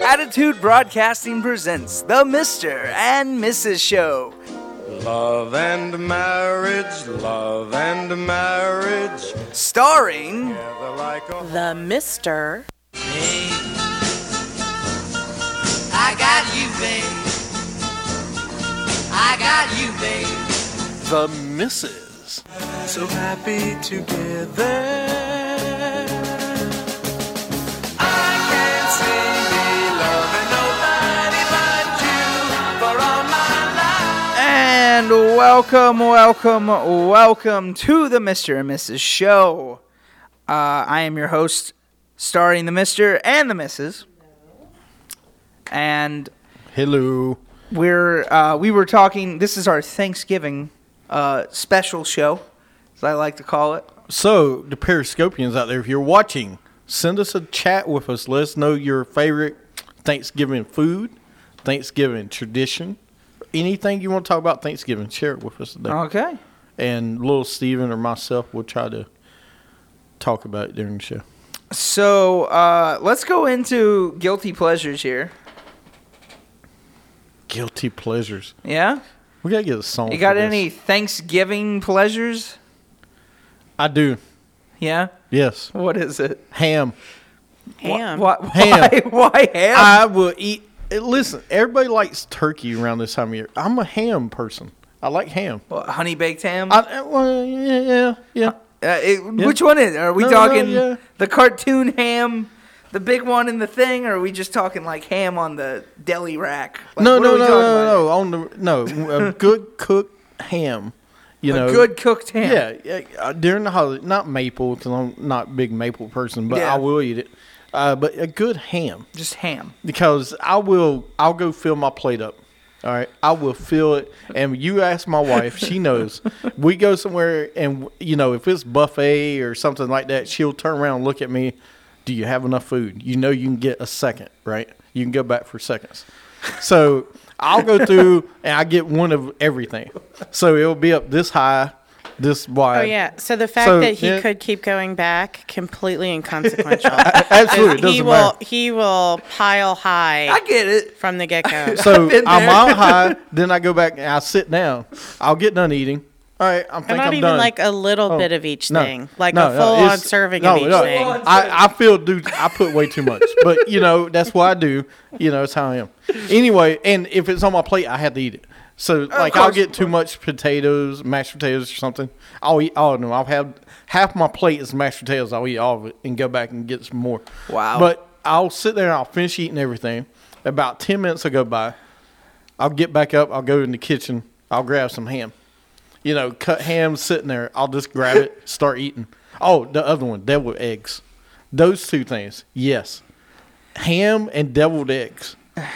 Attitude Broadcasting presents The Mr. and Mrs. Show. Love and marriage, love and marriage. Starring The Mr. Hey, I got you, babe. I got you, babe. The Mrs. So happy together. I can't see me loving nobody but you for all my life. And welcome to The Mr. and Mrs. Show. I am your host, starring the Mr. and the Mrs. And Hello. we were talking. This is our Thanksgiving special show, as I like to call it. So, the Periscopians out there, if you're watching, send us a chat with us. Let us know your favorite Thanksgiving food, Thanksgiving tradition, anything you want to talk about Thanksgiving. Share it with us today. Okay. And little Steven or myself will try to talk about it during the show. So let's go into guilty pleasures here. Guilty pleasures. Yeah? We got to get a song. You got for this. any Thanksgiving pleasures? I do. Yeah? Yes. What is it? Ham. Ham. Why Ham. why ham? I will eat. Listen, everybody likes turkey around this time of year. I'm a ham person. I like ham. What, honey baked ham? Well, yeah. Which one is it? Are we No, talking yeah. the cartoon ham, the big one in the thing, or are we just talking like ham on the deli rack? Like, No, what are we talking about? A good cooked ham. You know, A good cooked ham. Yeah, during the holiday, not maple, because I'm not a big maple person, but Yeah. I will eat it. But a good ham, Just ham. because I'll go fill my plate up. All right, I will fill it. And you ask my wife, she knows. We go somewhere, and if it's buffet or something like that, she'll turn around and look at me. Do you have enough food? You know you can get a second, right? You can go back for seconds. So I'll go through and I get one of everything. So it'll be up this high, this wide. Oh, yeah. So the fact So, that he yeah. could keep going back, completely inconsequential. Absolutely, it doesn't matter. He will pile high I get it. from the get-go. So been I'm there. on high, then I go back and I sit down. I'll get done eating. All right, I'm Not even done. like a little Oh, bit of each no. thing. Like No, a full-on it's- serving no, of each no. thing. I put way too much, but that's what I do. It's how I am. Anyway, and if it's on my plate, I have to eat it. So I'll course. get too much potatoes, mashed potatoes or something. I'll eat all of them. I'll have half my plate is mashed potatoes. I'll eat all of it and go back and get some more. Wow. But I'll sit there and I'll finish eating everything. About 10 minutes will go by. I'll get back up. I'll go in the kitchen. I'll grab some ham. Cut ham sitting there. I'll just grab it, start eating. Oh, the other one, deviled eggs. Those two things, yes. Ham and deviled eggs.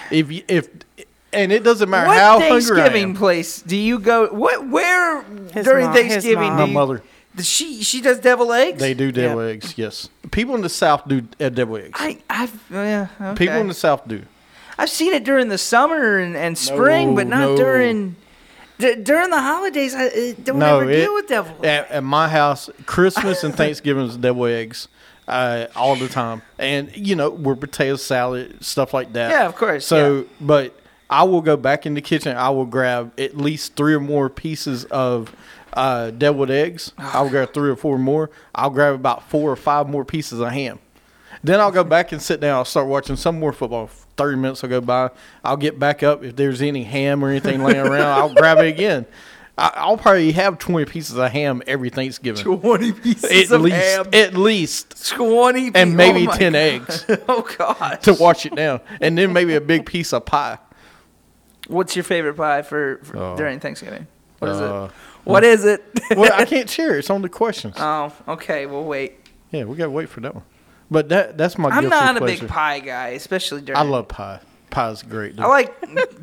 And it doesn't matter What how hungry I Thanksgiving am. place do you go? Where His during mom- his Thanksgiving? mom. do My you- mother, She does deviled eggs. they do deviled eggs, yes. People in the South do deviled eggs. Okay. People in the South do. I've seen it during the summer and spring, but not No. during the holidays. I don't ever deal with deviled eggs. At my house, Christmas and Thanksgiving is deviled eggs all the time. And, we're potato salad, stuff like that. Yeah, of course, So, but I will go back in the kitchen. I will grab at least 3 or more pieces of deviled eggs. I'll grab 3 or 4 more. I'll grab about 4 or 5 more pieces of ham. Then I'll go back and sit down. I'll start watching some more football. 30 minutes will go by. I'll get back up. If there's any ham or anything laying around, I'll grab it again. I'll probably have 20 pieces of ham every Thanksgiving. 20 pieces of ham. At least. 20 pieces. And maybe oh my 10 God. eggs Oh, God. to wash it down. And then maybe a big piece of pie. What's your favorite pie for Oh. during Thanksgiving? What is Uh, it? What is it? Well, I can't share. It's on the questions. Oh, okay. We'll wait. Yeah, we got to wait for that one. But that's my I'm guilty not a pleasure. big pie guy, especially during. I love pie. Pie's great. Dude. I like.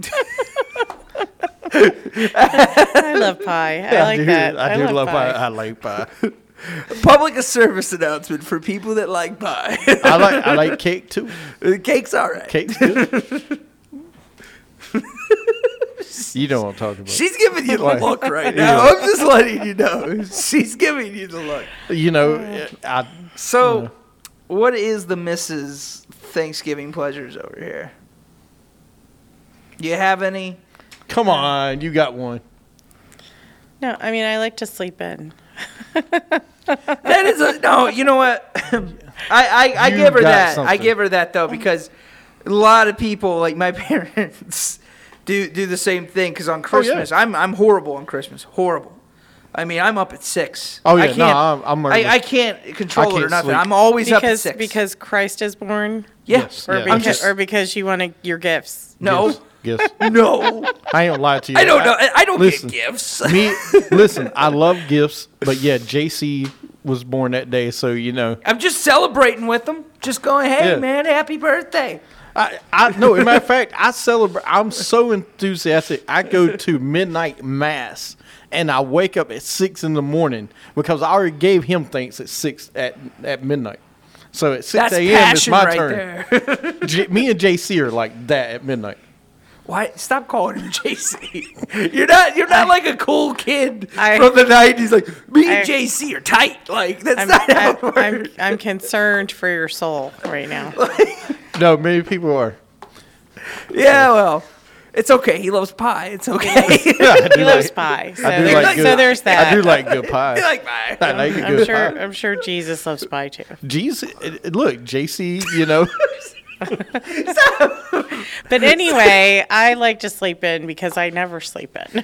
I love pie. I like that. I do love pie. pie. I like pie. Public service announcement for people that like pie. I like cake too. The cake's all right. Cake's good. You know what I'm talking about. She's giving you the What? look right now. I'm just letting you know. She's giving you the look. You know, So, what is the Mrs. Thanksgiving pleasures over here. Do you have any? Come on, you got one. No, I mean, I like to sleep in. That is no. You know what? I You give her got that. I something. give her that though, because a lot of people, like my parents, do the same thing. Because on Oh, yeah. Christmas, I'm horrible on Christmas. Horrible. I mean, I'm up at 6. Oh, yeah. I can't, No, I'm I can't control I it or can't nothing. sleep. I'm always up at 6. Because Christ is born, yes. or Yeah. because, just- or because you want your gifts. No. Yes. No. I ain't gonna lie to you. I don't know. I don't Listen, get gifts. listen, I love gifts, but yeah, JC was born that day, so you know. I'm just celebrating with them. Just going, hey, Yeah. man, happy birthday. I no, as a matter of fact, I celebrate. I'm so enthusiastic. I go to midnight mass, and I wake up at 6 in the morning because I already gave him thanks at 6 at midnight. So at 6 That's a.m. it's passion my right turn. there. Me and JC are like that at midnight. Why? Stop calling him JC. You're not like a cool kid I- from the 90s. Like, me and I- JC are tight. Like, that's not how it works. I'm concerned for your soul right now. No, many people are. Yeah, well, it's okay. He loves pie. It's okay. Yeah, I do He loves like, pie. So, I do there's, like good, so there's that. I do like good pie. You like pie. I like a I'm good sure. pie. I'm sure Jesus loves pie too. Jeez, look, JC, you know. But anyway, I like to sleep in because I never sleep in.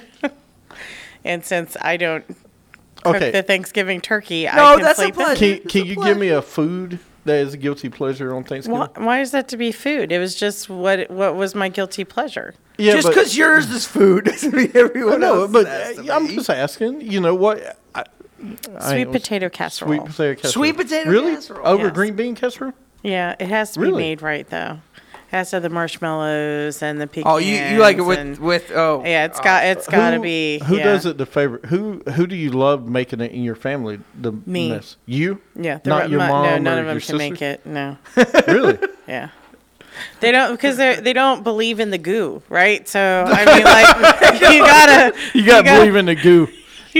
And since I don't cook Okay. the Thanksgiving turkey, I No, can that's a sleep in. pleasure. Can you give me a food that is a guilty pleasure on Thanksgiving? Why is that to be food? It was just what was my guilty pleasure. Yeah, Just but- because yours is food doesn't mean everyone no, else but has to I'm be. just asking. You know what? I Sweet ain't- potato casserole. Sweet potato casserole. Sweet potato really? casserole. Over Yes. green bean casserole? Yeah, it has to be Really? made right though. It has to have the marshmallows and the pecans. Oh, you like it and- with oh. Yeah, it's got to be. Who yeah. does it the favorite? Who do you love making it in your family? The Me. best? You? Yeah, Not your mom No, none or of them your can make sister? it. No. Really? Yeah. They don't because they don't believe in the goo, right? So I mean, like You got to believe in the goo. you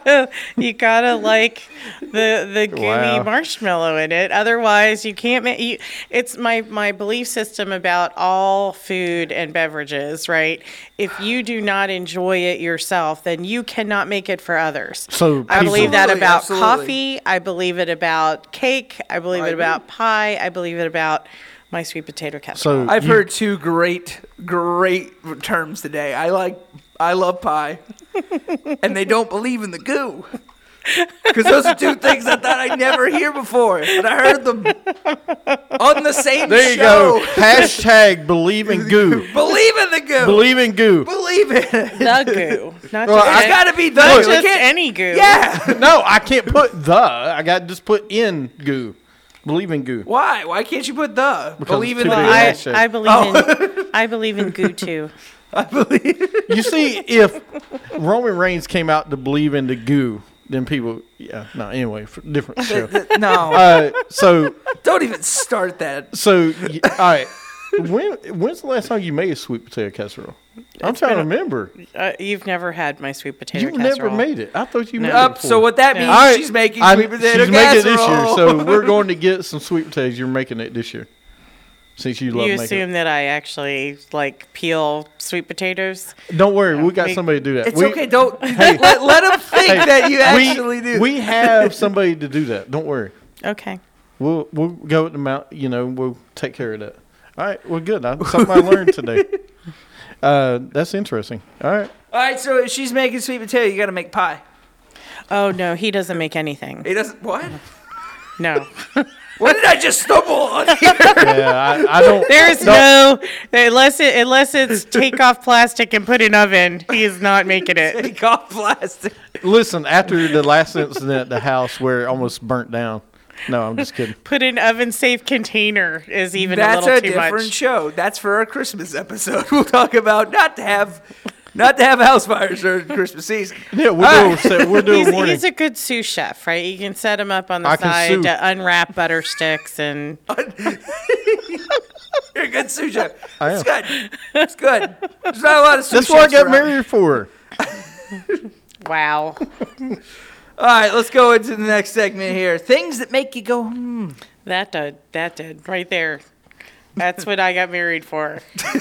gotta like the gooey Wow. marshmallow in it. Otherwise, you can't make. It's my belief system about all food and beverages, right? If you do not enjoy it yourself, then you cannot make it for others. So I people- believe that Absolutely, about absolutely. coffee. I believe it about cake. I believe I it agree. about pie. I believe it about my sweet potato casserole. So I've you- heard two great terms today. I love pie, and they don't believe in the goo. Because those are two things I thought I'd never hear before, but I heard them on the same There you show. go. Hashtag believe in goo. Believe in the goo. Believe in goo. Believe it. the goo, not Well, just, It's got to be the. not you just can't- any goo. Yeah. No, I can't put the. I got to just put in goo. Believe in goo. Why? Why can't you put the? Because Believe it's in too the. big. I, Hashtag. I believe in I believe in goo too. I believe. You see, if Roman Reigns came out to believe in the goo, then people, yeah, no, anyway, different show. No. So, Don't even start that. all right. When's the last time you made a sweet potato casserole? I'm trying to remember. You've never had my sweet potato You casserole. never made it. I thought you made it. Up. before. So what that means? Yeah. All right, She's making I- sweet potato she's making it this year, casserole. so we're going to get some sweet potatoes. You're making it this year, since you love You making assume that I actually like peel sweet potatoes? it. Don't worry, we got we- somebody to do that. It's We- okay. Don't let them think hey, that you actually do. We have somebody to do that. Don't worry. Okay. We'll go at the mount. We'll take care of that. All right. Well, good. Something I learned today. That's interesting. All right. All right. So if she's making sweet potato, you got to make pie. Oh no, he doesn't make anything. He doesn't. What? No. What did I just stumble on here? Yeah, I don't. There's no unless it's take off plastic and put in oven. He is not making it. Take off plastic. Listen, after the last incident at the house where it almost burnt down. No, I'm just kidding. Put in oven safe container is even That's a a little too different much. show. That's for our Christmas episode. We'll talk about not to have house fires during Christmas season. Yeah, we'll do a warning. He's a good sous chef, right? You can set him up on the I can side sous. to unwrap butter sticks and You're a good sous chef. I It's am. good. It's good. There's not a lot of sous That's what I chefs got around. married for. wow. All right, let's go into the next segment here. Things that make you go, That did right there. That's what I got married for.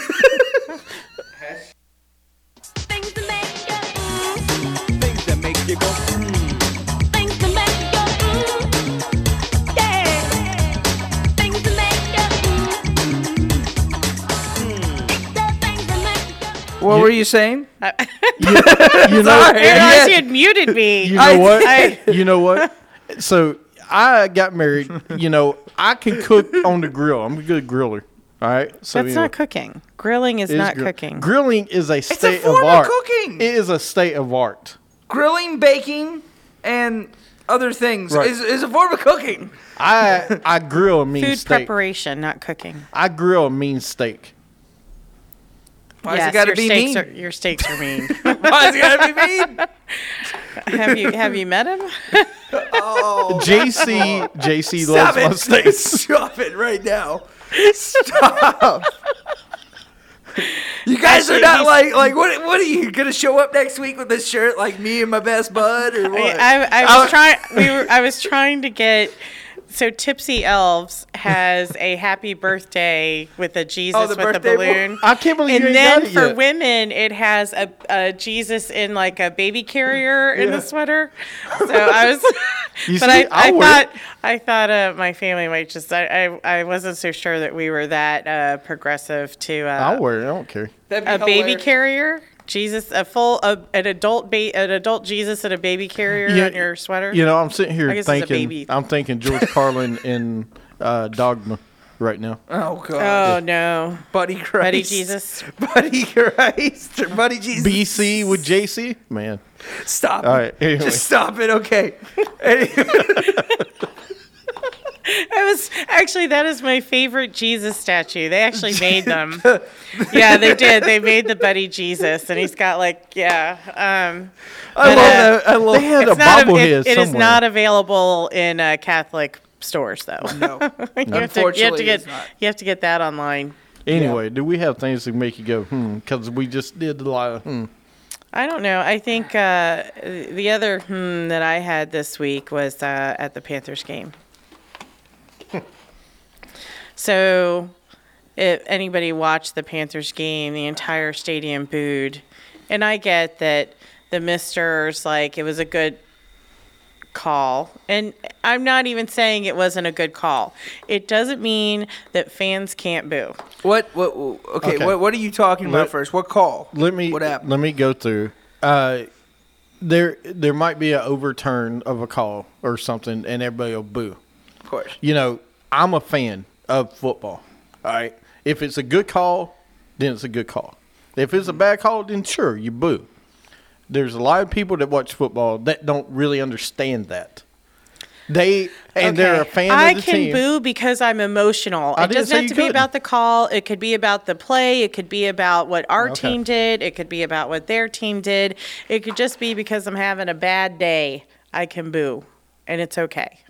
Things that make you go, Things that make you go, things that make you go, yeah. Things that make you the things that make you What were you saying? You know, I realized Yeah. you had muted me. you know I- what? You know what? So I got married. You know, I can cook on the grill. I'm a good griller. All right. So That's you know, not cooking. Grilling is it is not grill- cooking. Grilling is a state form of of art. cooking. It is a state of art. Grilling, baking, and other things Right. is a form of cooking. I grill a mean Food steak. preparation, not cooking. I grill a mean steak. Why's Yes, it got to your be steaks mean? Your steaks are mean. Why's it got to be mean? have you met him? JC Stop loves my it. steaks. Stop it right now. Stop. You guys Actually, are not he's- like what are you gonna show up next week with this shirt like me and my best bud or what? I was trying to get. So Tipsy Elves has a happy birthday with a Jesus the with a birthday balloon. I can't believe And you ain't then got it for yet. women, it has a Jesus in like a baby carrier in the sweater. So I was, You but see, I'll wear it. I thought my family might just. I wasn't so sure that we were that progressive to I'll wear it. I don't care. That'd be a baby hilarious. carrier. Jesus, an adult Jesus and a baby carrier Yeah, on your sweater. You know, I'm sitting here I guess it's a thinking. baby. I'm thinking George Carlin in Dogma right now. Oh god. Oh no, Buddy Christ. Buddy Jesus. Buddy Christ. Or Buddy Jesus. BC with JC, man. Stop. All it. right, anyway. Just stop it. Okay. That is my favorite Jesus statue. They actually made them. Yeah, they did. They made the Buddy Jesus, and he's got like I love But, that. I love They had a it's not bobblehead it is somewhere. not available in Catholic stores though. No. You have to get that online. Anyway, do we have things that make you go, because we just did a lot of, I don't know. I think the other that I had this week was at the Panthers game. So, if anybody watched the Panthers game, the entire stadium booed. And I get that the Misters, like, it was a good call. And I'm not even saying it wasn't a good call. It doesn't mean that fans can't boo. What? Okay. Okay. What are you talking about Let- first? What call? let me What happened? let me go through. There might be an overturn of a call or something, and everybody will boo. Of course. You know, I'm a fan of football. All right, if it's a good call, then it's a good call. If it's a bad call, then sure, you boo. There's a lot of people that watch football that don't really understand that. They're a fan I of the can team. boo because I'm emotional. I It didn't doesn't say have you to be couldn't. about the call. It could be about the play. It could be about what our Okay. team did. It could be about what their team did. It could just be because I'm having a bad day. I can boo, and it's okay.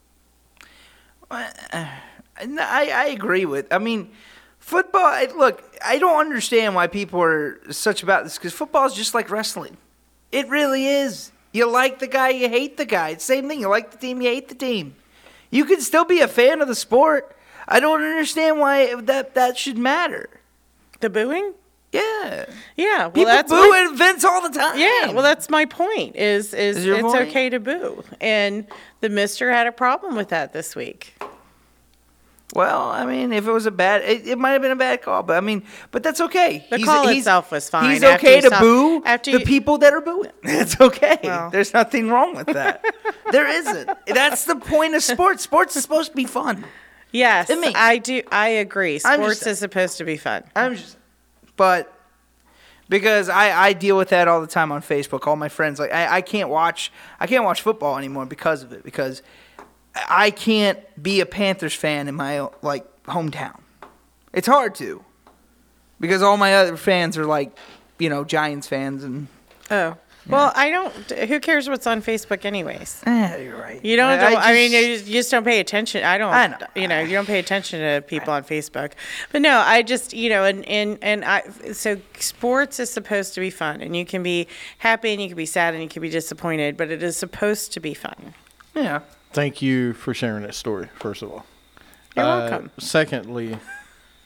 I agree with. I mean, football. Look, I don't understand why people are such about this because football is just like wrestling. It really is. You like the guy, you hate the guy. It's the same thing. You like the team, you hate the team. You can still be a fan of the sport. I don't understand why that should matter. The booing? Yeah. Yeah. Well, People that's boo my- at events all the time. Yeah, well, that's my point. Is your it's point? okay to boo, and the Mister had a problem with that this week. Well, I mean, if it was it might have been a bad call, but I mean, but that's okay. The call itself was fine. He's after okay you to stop- boo after the you- people that are booing. It's okay. Well. There's nothing wrong with that. There isn't. That's the point of sports. Sports is supposed to be fun. Yes, To me. I do. I agree. I'm Sports just- is supposed to be fun. But because I deal with that all the time on Facebook. All my friends I can't watch football anymore because of it. Because I can't be a Panthers fan in my hometown. It's hard to, because all my other fans are Giants fans and. Oh. Well, I don't. Who cares what's on Facebook, anyways? You're right. You don't. I I mean, just- you just don't pay attention. I don't. I know. You know, you don't pay attention to people on Facebook. But no, I just, so sports is supposed to be fun, and you can be happy, and you can be sad, and you can be disappointed, but it is supposed to be fun. Yeah. Thank you for sharing that story, first of all. You're welcome. Secondly,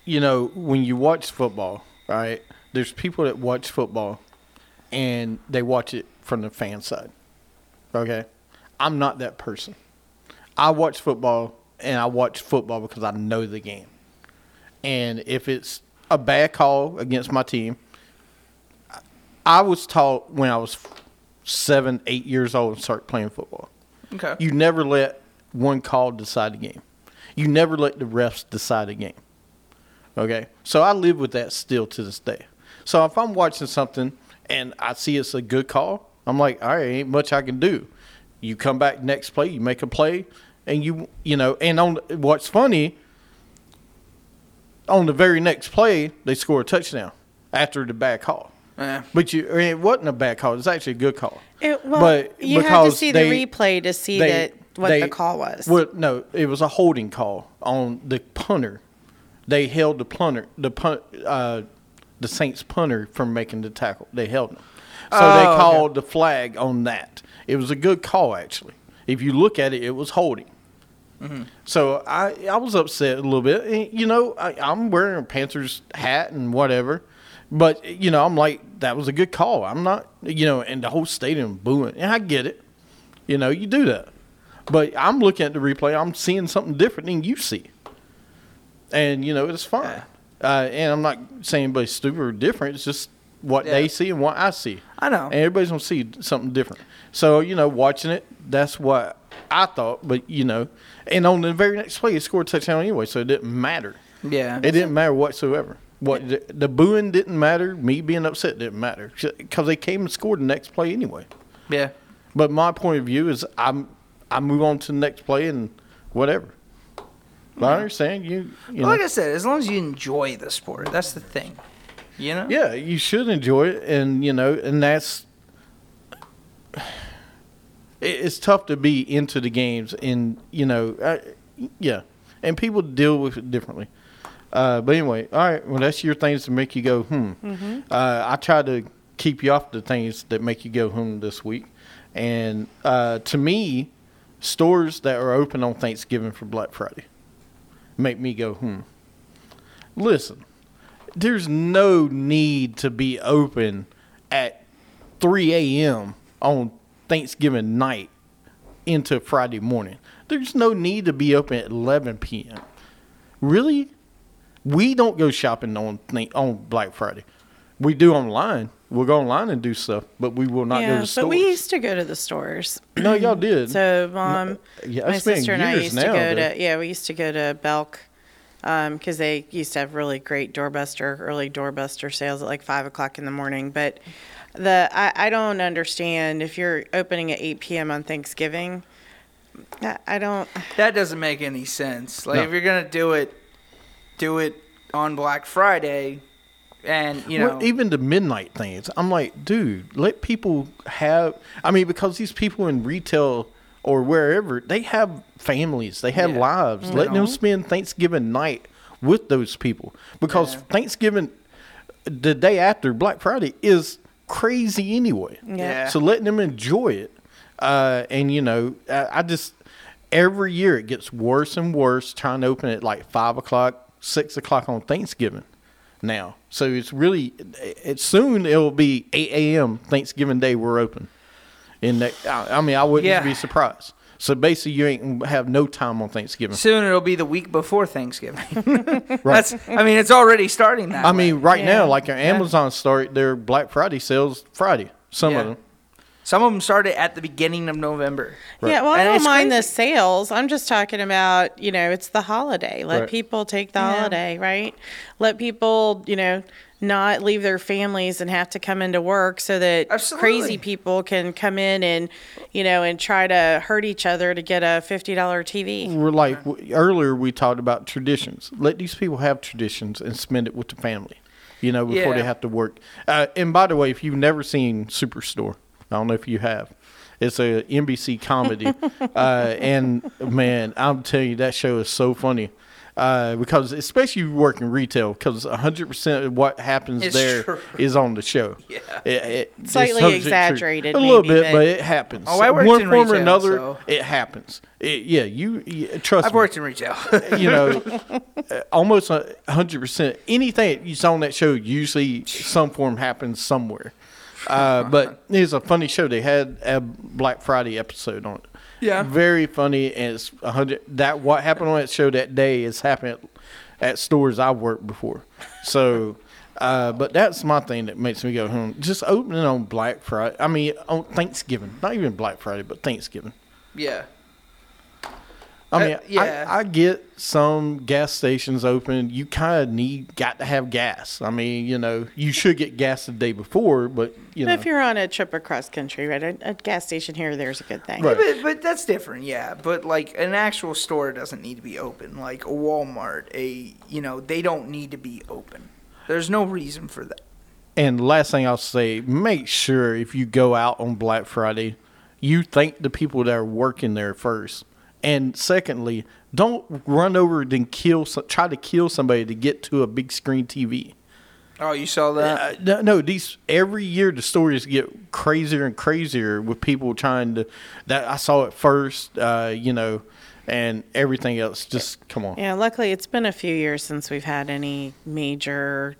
you know, when you watch football, right? There's people that watch football, and they watch it from the fan side. Okay, I'm not that person. I watch football, and I watch football because I know the game. And if it's a bad call against my team, I was taught when I was 7, 8 years old and start playing football. Okay. You never let one call decide the game. You never let the refs decide the game. Okay? So I live with that still to this day. So if I'm watching something and I see it's a good call, I'm like, all right, ain't much I can do. You come back next play, you make a play, and you know, and on what's funny, on the very next play, they score a touchdown after the bad call. Yeah. But it wasn't a bad call. It's actually a good call. You have to because see they- the replay to see what the call was. Well, no, it was a holding call on the punter. They held the Saints punter from making the tackle. They held him. So they called the flag on that. It was a good call, actually. If you look at it, it was holding. Mm-hmm. So I was upset a little bit. And, you know, I'm wearing a Panthers hat and whatever. But, you know, I'm like, that was a good call. I'm not, you know, and the whole stadium booing. And I get it. You know, you do that. But I'm looking at the replay. I'm seeing something different than you see. And, you know, it's fine. And I'm not saying anybody's stupid or different. It's just what they see and what I see. I know. And everybody's going to see something different. So, you know, watching it, that's what I thought. But, you know, and on the very next play, he scored a touchdown anyway, so it didn't matter. Yeah. It didn't matter whatsoever. The booing didn't matter. Me being upset didn't matter. Because they came and scored the next play anyway. Yeah. But my point of view is I move on to the next play and whatever. But I understand you know. Like I said, as long as you enjoy the sport, that's the thing. You know? Yeah, you should enjoy it, and you know, and that's it's tough to be into the games, and you know, yeah, and people deal with it differently. But anyway, all right, well, that's your things to make you go I try to keep you off the things that make you go this week, and to me, stores that are open on Thanksgiving for Black Friday make me go Listen, there's no need to be open at 3 a.m. on Thanksgiving night into Friday morning. There's no need to be open at 11 p.m. Really? We don't go shopping on Black Friday. We do online. We'll go online and do stuff, but we will not go to stores. But we used to go to the stores. No, y'all did. So, yeah, my it's been sister and I years used now, to go though. to, we used to go to Belk because they used to have really great early doorbuster sales at like 5 o'clock in the morning. But I don't understand if you're opening at 8 p.m. on Thanksgiving. I don't. That doesn't make any sense. Like, No. if you're going to do it on Black Friday, and, you know. Well, even the midnight things. I'm like, dude, let people have. I mean, because these people in retail or wherever, they have families, they have lives. Let them spend Thanksgiving night with those people, because Thanksgiving, the day after Black Friday, is crazy anyway. Yeah. So letting them enjoy it, and you know, I just every year it gets worse and worse. Trying to open at like 5 o'clock, 6 o'clock on Thanksgiving now. So it's really, soon it'll be 8 a.m. Thanksgiving Day we're open. And that, I mean, I wouldn't be surprised. So basically, you ain't have no time on Thanksgiving. Soon it'll be the week before Thanksgiving. Right. It's already starting that I way. mean, right now, like Amazon start their Black Friday sales Friday. Some of them. Some of them started at the beginning of November. Yeah, well, I And don't it's mind the crazy. sales. I'm just talking about, you know, it's the holiday. Let Right. people take the holiday, right? Let people, you know, not leave their families and have to come into work so that Absolutely. crazy people can come in and, you know, and try to hurt each other to get a $50 TV. We're like, earlier we talked about traditions. Let these people have traditions and spend it with the family, you know, before they Yeah. have to work. And by the way, if you've never seen Superstore, I don't know if you have. It's a NBC comedy. And, man, I'm telling you, that show is so funny. because especially you work in retail, because 100% of what happens It's there true. is on the show. Yeah. It's Slightly subject to- exaggerated, a little maybe, bit, but- but it happens. Oh, I worked one in form or retail, another. so- It happens. You trust I've me. worked in retail. You know, almost 100%. Anything that's on that show, usually some form happens somewhere. But it's a funny show. They had a Black Friday episode on it. Yeah. Very funny, and it's 100. That what happened on that show that day is happening at stores I've worked before. So, but that's my thing that makes me go home. Just opening on Black Friday. I mean, on Thanksgiving. Not even Black Friday, but Thanksgiving. Yeah. I mean, yeah. I get some gas stations open. You kind of got to have gas. I mean, you know, you should get gas the day before, but you know, If you're on a trip across country, right, a gas station here or there's a good thing. Right. But that's different, yeah. But like an actual store doesn't need to be open. Like a Walmart, they don't need to be open. There's no reason for that. And last thing I'll say, make sure if you go out on Black Friday, you thank the people that are working there first. And secondly, don't run over and try to kill somebody to get to a big screen TV. Oh, you saw that? No, these every year the stories get crazier and crazier with people trying to. That I saw it first, and everything else. Just come on. Yeah, luckily it's been a few years since we've had any major,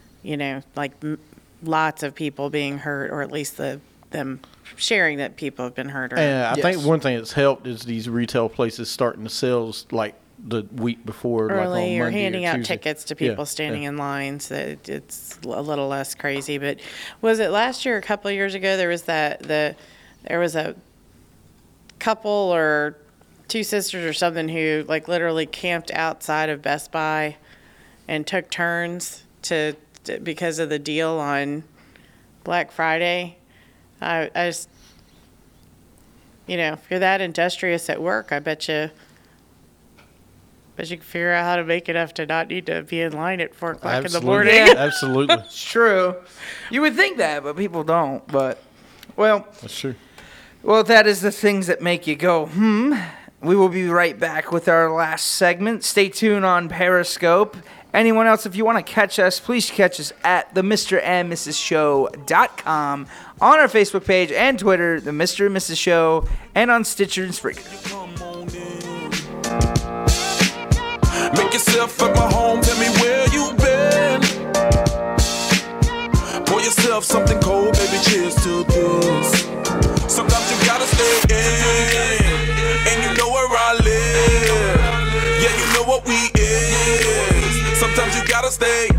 lots of people being hurt, or at least them sharing that people have been hurt. And I think Yes. one thing that's helped is these retail places starting the sales like the week before, like on early, or Monday handing or out Tuesday. tickets to Yeah, people standing yeah. in line, so it's a little less crazy. But was it last year, or a couple of years ago, there was there was a couple or two sisters or something who like literally camped outside of Best Buy and took turns to because of the deal on Black Friday. I just, if you're that industrious at work, I bet you can figure out how to make enough to not need to be in line at 4 o'clock in the Absolutely. morning. Yeah. Absolutely, It's true. You would think that, but people don't. But, well, that's true. that is the things that make you go, We will be right back with our last segment. Stay tuned on Periscope. Anyone else, if you want to catch us, please catch us at the MrandMrsShow.com, on our Facebook page and Twitter, the Mr. and Mrs. Show, and on Stitcher and Spreaker. Make yourself at my home, tell me where you been. Pour yourself something cold, baby, cheers to this. Sometimes you gotta stay in, and you know where I live. Yeah, you know what we is. Sometimes you gotta stay